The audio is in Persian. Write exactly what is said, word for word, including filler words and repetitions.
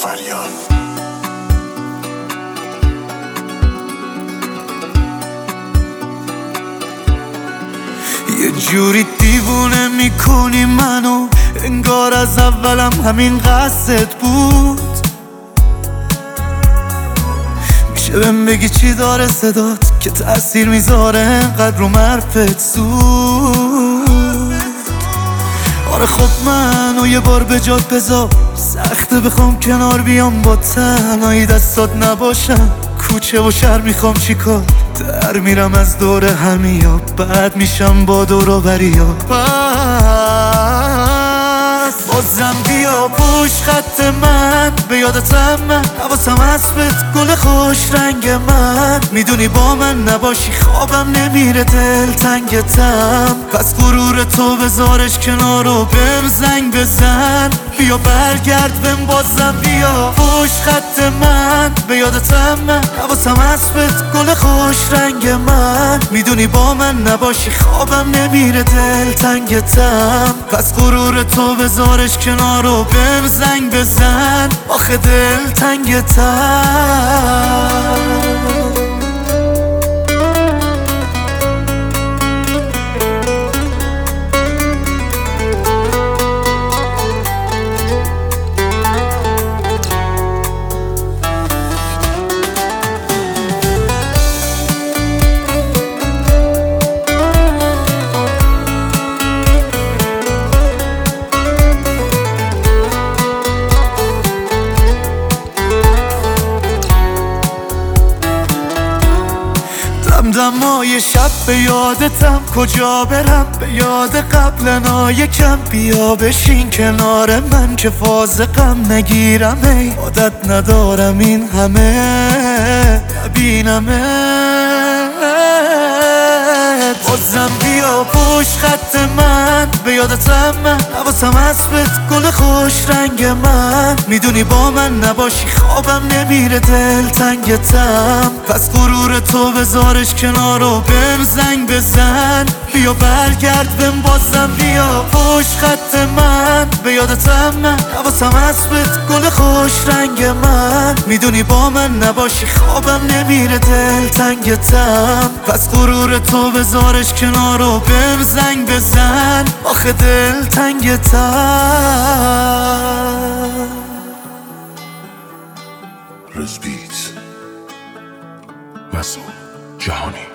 فریاد. یه جوری دیوونه میکنی منو، انگار از اولم همین قصدت بود. میشه بهم بگی چی داره صدات که تأثیر میذاره انقدر رو حرفت زود؟ آره خب منو یه بار به جات بذار، سخته بخوام کنار بیام با تنهایی دستات نباشم. کوچه و شهر میخوام چیکار، در میرم از دور همیا، بعد میشم با دور و بریا. پس بازم بیا پوش خط من، به یادتم من حواسم اسبت گل خوش رنگ من. میدونی با من نباشی خوابم نمیره، دل تنگتم. پس غرور تو بذارش کنار و بهم زنگ بزن، بیا برگرد بهم بازم بیا پوش خط من، به یادتم من حواسم اسبت گل خوش رنگ من. میدونی با من نباشی خوابم نمیره، دل تنگتم. پس غرور تو بذارش کنار و بهم زنگ بزن، آخه دل تنگتم. دمای شب به یادتم، کجا برم به یاد قبلنا یکم. بیا بشین کنار من که فاز غم نگیرم، ای عادت ندارم این همه نبینمت. بازم بیا پوش خط من، به یادتم من حواسم اسبت گل خوش رنگ من. میدونی با من نباشی خوابم نمیره، دل تنگتم. پس غرور تو بذارش کنار و بهم زنگ بزن، بیا برگرد بهم بازم بیا پوش خط من. به یادتم من حواسم اسبت گل خوش رنگ من. میدونی با من نباشی خوابم نمیره، دل تنگتم. پس غرور تو بذارش کنار و بهم زنگ بزن، آخه دل تنگتم. رزبیت مسئول جهانی.